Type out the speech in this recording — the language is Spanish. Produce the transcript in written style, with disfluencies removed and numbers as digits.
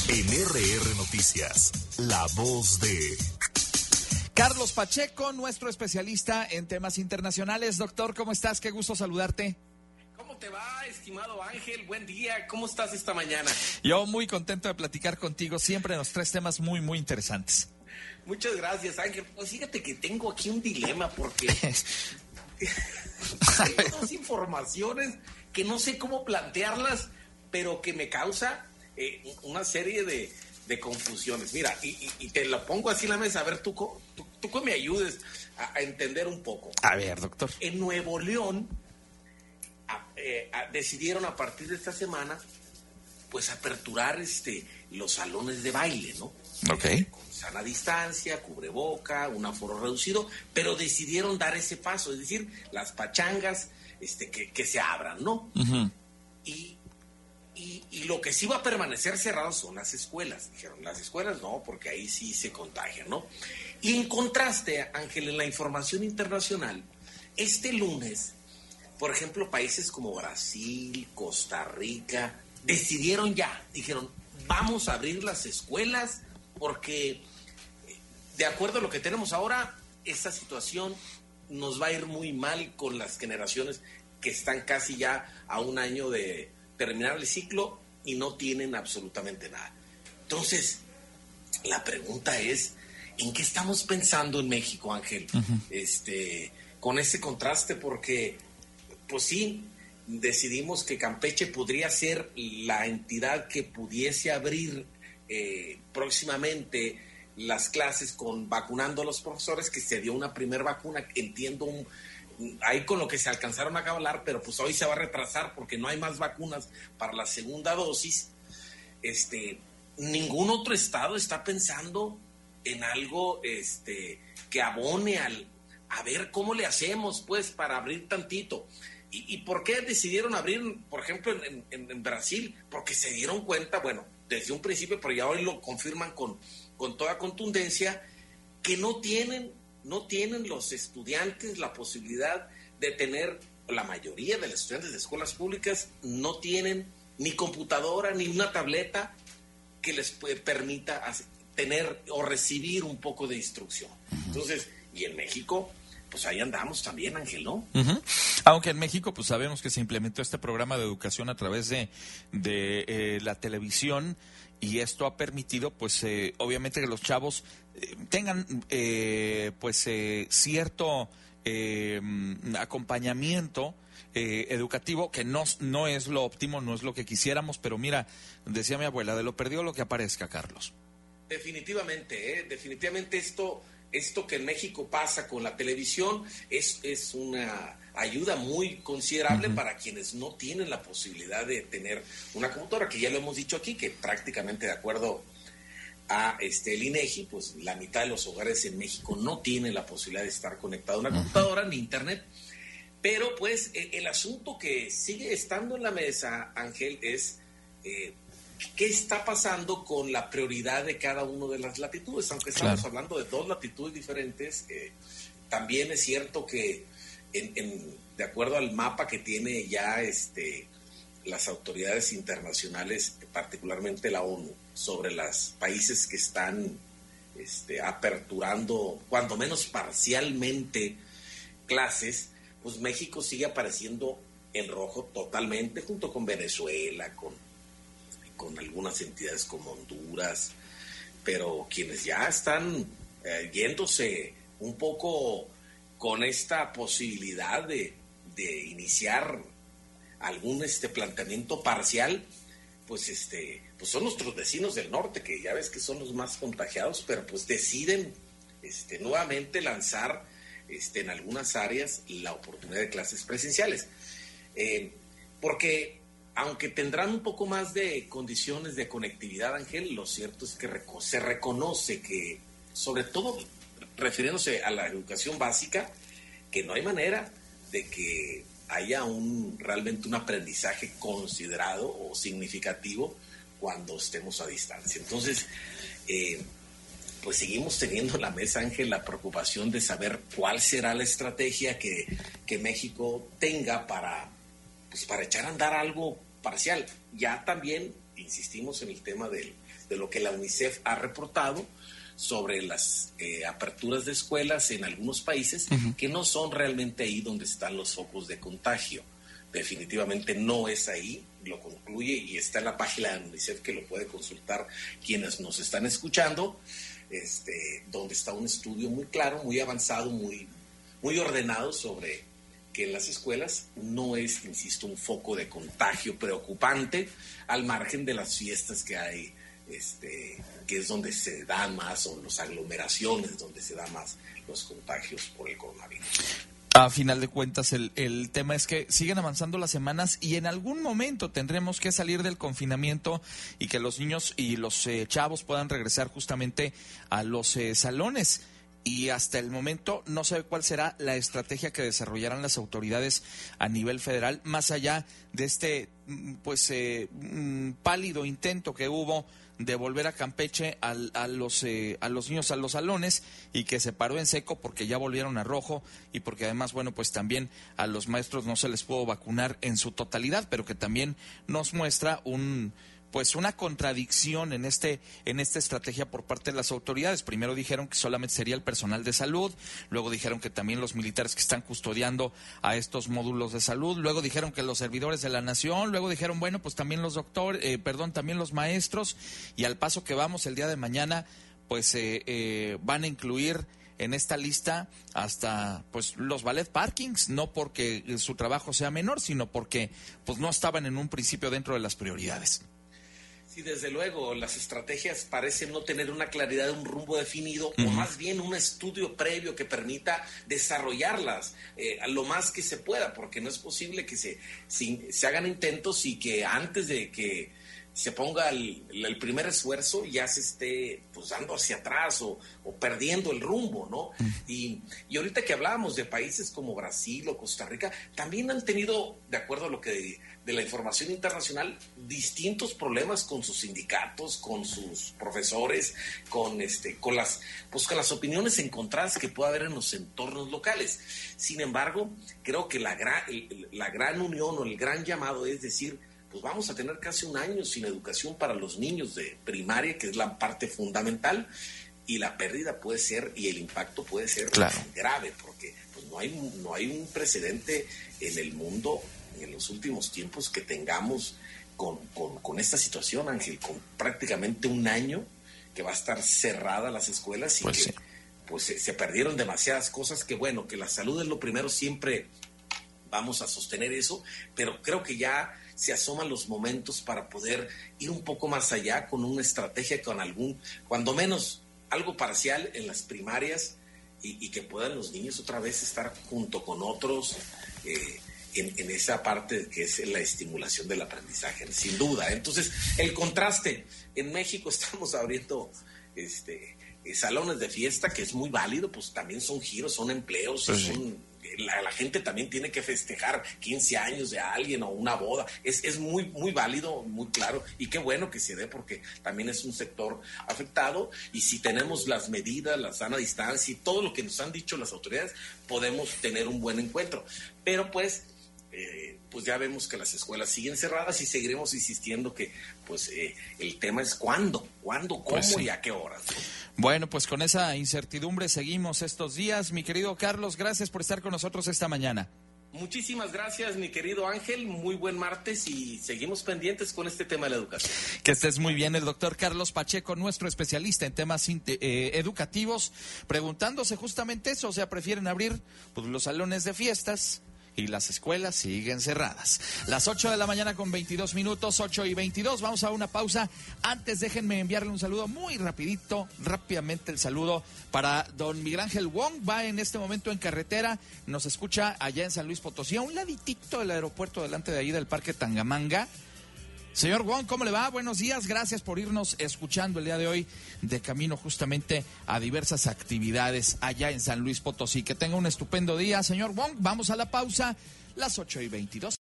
En RR Noticias, la voz de Carlos Pacheco, nuestro especialista en temas internacionales. Doctor, ¿cómo estás? Qué gusto saludarte. ¿Cómo te va, estimado Ángel? Buen día. ¿Cómo estás esta mañana? Yo muy contento de platicar contigo. Siempre nos traes temas muy, muy interesantes. Muchas gracias, Ángel. Pues fíjate que tengo aquí un dilema porque tengo dos informaciones que no sé cómo plantearlas, pero que me causa una serie de confusiones. Mira, y te lo pongo así en la mesa. A ver, tú que me ayudes a entender un poco. A ver, doctor. En Nuevo León decidieron a partir de esta semana pues aperturar los salones de baile, ¿no? Ok. Con sana distancia, cubreboca, un aforo reducido, pero decidieron dar ese paso, es decir, las pachangas que se abran, ¿no? Uh-huh. Y lo que sí va a permanecer cerrado son las escuelas. Dijeron, las escuelas no, porque ahí sí se contagian, ¿no? Y en contraste, Ángel, en la información internacional, este lunes, por ejemplo, países como Brasil, Costa Rica, decidieron ya, dijeron, vamos a abrir las escuelas porque, de acuerdo a lo que tenemos ahora, esta situación nos va a ir muy mal con las generaciones que están casi ya a un año de terminar el ciclo y no tienen absolutamente nada. Entonces, la pregunta es, ¿en qué estamos pensando en México, Ángel? Uh-huh. Con ese contraste, porque, pues sí, decidimos que Campeche podría ser la entidad que pudiese abrir próximamente las clases vacunando a los profesores, que se dio una primera vacuna, entiendo ahí con lo que se alcanzaron a hablar, pero pues hoy se va a retrasar porque no hay más vacunas para la segunda dosis. Ningún otro estado está pensando en algo que abone a ver cómo le hacemos pues para abrir tantito. ¿Y por qué decidieron abrir, por ejemplo, en Brasil? Porque se dieron cuenta, bueno, desde un principio, pero ya hoy lo confirman con toda contundencia, que no tienen los estudiantes la posibilidad de tener, la mayoría de los estudiantes de escuelas públicas no tienen ni computadora ni una tableta que les permita tener o recibir un poco de instrucción. Entonces, y en México, pues ahí andamos también, Ángel, ¿no? Uh-huh. Aunque en México, pues sabemos que se implementó este programa de educación a través de la televisión, y esto ha permitido, pues, obviamente que los chavos tengan, cierto acompañamiento educativo, que no es lo óptimo, no es lo que quisiéramos, pero mira, decía mi abuela, de lo perdido lo que aparezca, Carlos. Definitivamente esto que en México pasa con la televisión es una ayuda muy considerable, uh-huh, para quienes no tienen la posibilidad de tener una computadora, que ya lo hemos dicho aquí, que prácticamente de acuerdo a el INEGI, pues la mitad de los hogares en México no tienen la posibilidad de estar conectado a una computadora ni internet. Pero pues el asunto que sigue estando en la mesa, Ángel, es ¿qué está pasando con la prioridad de cada una de las latitudes? Aunque estamos hablando de dos latitudes diferentes, también es cierto que de acuerdo al mapa que tiene ya las autoridades internacionales, particularmente la ONU, sobre los países que están aperturando, cuando menos parcialmente, clases, pues México sigue apareciendo en rojo totalmente, junto con Venezuela, con algunas entidades como Honduras, pero quienes ya están yéndose un poco con esta posibilidad de iniciar algún planteamiento parcial, pues son nuestros vecinos del norte, que ya ves que son los más contagiados, pero pues deciden nuevamente lanzar en algunas áreas la oportunidad de clases presenciales, porque aunque tendrán un poco más de condiciones de conectividad, Ángel, lo cierto es que se reconoce que, sobre todo refiriéndose a la educación básica, que no hay manera de que haya realmente un aprendizaje considerado o significativo cuando estemos a distancia. Entonces, pues seguimos teniendo en la mesa, Ángel, la preocupación de saber cuál será la estrategia que México tenga para echar a andar algo parcial. Ya también insistimos en el tema de lo que la UNICEF ha reportado sobre las aperturas de escuelas en algunos países que no son realmente ahí donde están los focos de contagio. Definitivamente no es ahí, lo concluye y está en la página de UNICEF, que lo puede consultar quienes nos están escuchando, donde está un estudio muy claro, muy avanzado, muy ordenado sobre que en las escuelas no es, insisto, un foco de contagio preocupante, al margen de las fiestas que hay, que es donde se dan más, o las aglomeraciones donde se dan más los contagios por el coronavirus. A final de cuentas, el tema es que siguen avanzando las semanas y en algún momento tendremos que salir del confinamiento y que los niños y los chavos puedan regresar justamente a los salones. Y hasta el momento no sé cuál será la estrategia que desarrollarán las autoridades a nivel federal, más allá de este pálido intento que hubo de volver a Campeche a los niños a los salones, y que se paró en seco porque ya volvieron a rojo, y porque además, bueno, pues también a los maestros no se les pudo vacunar en su totalidad, pero que también nos muestra una contradicción en esta estrategia por parte de las autoridades. Primero dijeron que solamente sería el personal de salud, luego dijeron que también los militares que están custodiando a estos módulos de salud, luego dijeron que los servidores de la nación, luego dijeron, bueno, pues también también los maestros, y al paso que vamos el día de mañana, pues van a incluir en esta lista hasta los valet parkings, no porque su trabajo sea menor, sino porque no estaban en un principio dentro de las prioridades. Sí, desde luego, las estrategias parecen no tener una claridad, un rumbo definido, o más bien un estudio previo que permita desarrollarlas a lo más que se pueda, porque no es posible que se hagan intentos y que antes de que se ponga el primer esfuerzo ya se esté dando hacia atrás o perdiendo el rumbo, ¿no? Y ahorita que hablábamos de países como Brasil o Costa Rica, también han tenido, de acuerdo a lo que de la información internacional, distintos problemas con sus sindicatos, con sus profesores, con las opiniones encontradas que puede haber en los entornos locales. Sin embargo, creo que la gran unión o el gran llamado es decir, pues vamos a tener casi un año sin educación para los niños de primaria, que es la parte fundamental, y la pérdida puede ser, y el impacto puede ser grave, porque no hay un precedente en el mundo en los últimos tiempos que tengamos con esta situación, Ángel, con prácticamente un año que va a estar cerrada las escuelas y se perdieron demasiadas cosas, que bueno, que la salud es lo primero, siempre vamos a sostener eso, pero creo que ya se asoman los momentos para poder ir un poco más allá con una estrategia, cuando menos algo parcial en las primarias, y que puedan los niños otra vez estar junto con otros en esa parte que es la estimulación del aprendizaje, sin duda. Entonces, el contraste, en México estamos abriendo salones de fiesta, que es muy válido, pues también son giros, son empleos, la gente también tiene que festejar 15 años de alguien o una boda. Es muy, muy válido, muy claro, y qué bueno que se dé, porque también es un sector afectado, y si tenemos las medidas, la sana distancia y todo lo que nos han dicho las autoridades, podemos tener un buen encuentro. Pero pues ya vemos que las escuelas siguen cerradas, y seguiremos insistiendo que el tema es cuándo, cómo y a qué horas. Bueno, pues con esa incertidumbre seguimos estos días. Mi querido Carlos, gracias por estar con nosotros esta mañana. Muchísimas gracias, mi querido Ángel. Muy buen martes, y seguimos pendientes con este tema de la educación. Que estés muy bien. El doctor Carlos Pacheco, nuestro especialista en temas educativos, preguntándose justamente eso. O sea, prefieren abrir los salones de fiestas y las escuelas siguen cerradas. Las 8 de la mañana con 22 minutos, 8:22. Vamos a una pausa. Antes, déjenme enviarle un saludo muy rápidamente el saludo para don Miguel Ángel Wong. Va en este momento en carretera, nos escucha allá en San Luis Potosí, a un laditito del aeropuerto, delante de ahí del Parque Tangamanga. Señor Wong, ¿cómo le va? Buenos días, gracias por irnos escuchando el día de hoy, de camino justamente a diversas actividades allá en San Luis Potosí. Que tenga un estupendo día, señor Wong. Vamos a la pausa, las 8:22.